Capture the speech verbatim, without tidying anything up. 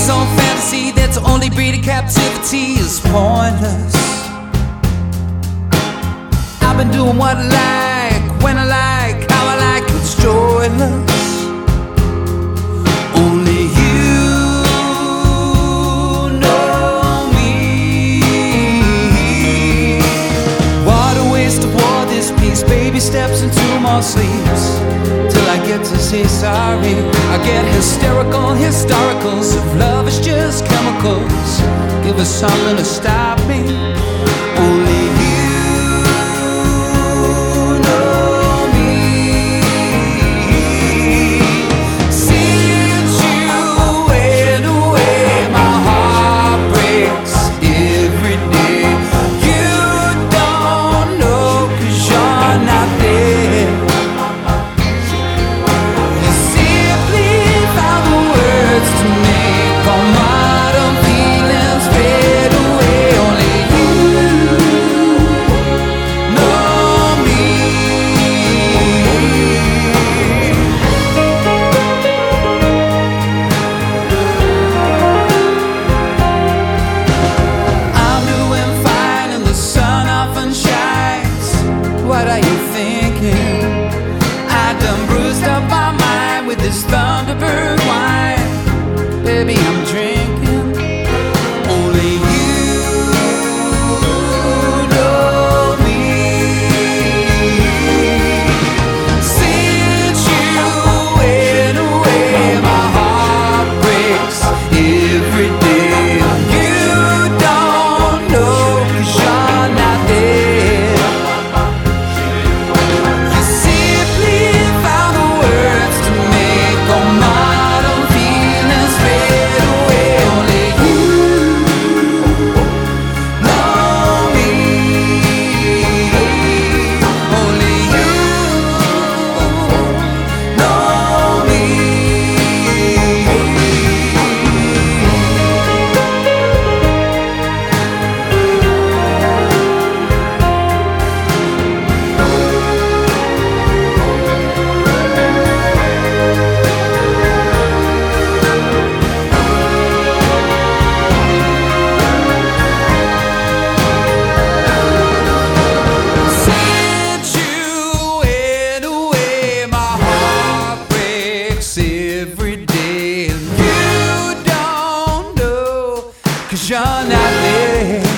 some fantasy that's only breeding captivity is pointless. I've been doing what I like, when I like, how I like, it's joyless. Only you know me. What a waste of war this piece. Baby steps into more sleeps till I get to say sorry. I get hysterical, historicals. If love is just chemicals, give us something to stop me. Only you know me. Since you went away, my heart breaks every day. You don't know 'cause you're not there. You simply found the words to make all modern feelings fade away. Only you know me. I'm doing fine and the sun often shines. What are you thinking? I done bruised up my mind with this Thunderbird wine. Baby, I'm drinking. Only you know me. Since you went away, my heart breaks every day. You don't know 'cause you're not there. You simply found the words to make all modern feelings fade away. Only you know me. Only you know me. Since you went away, my heart breaks every day. And you don't know 'cause you're not there.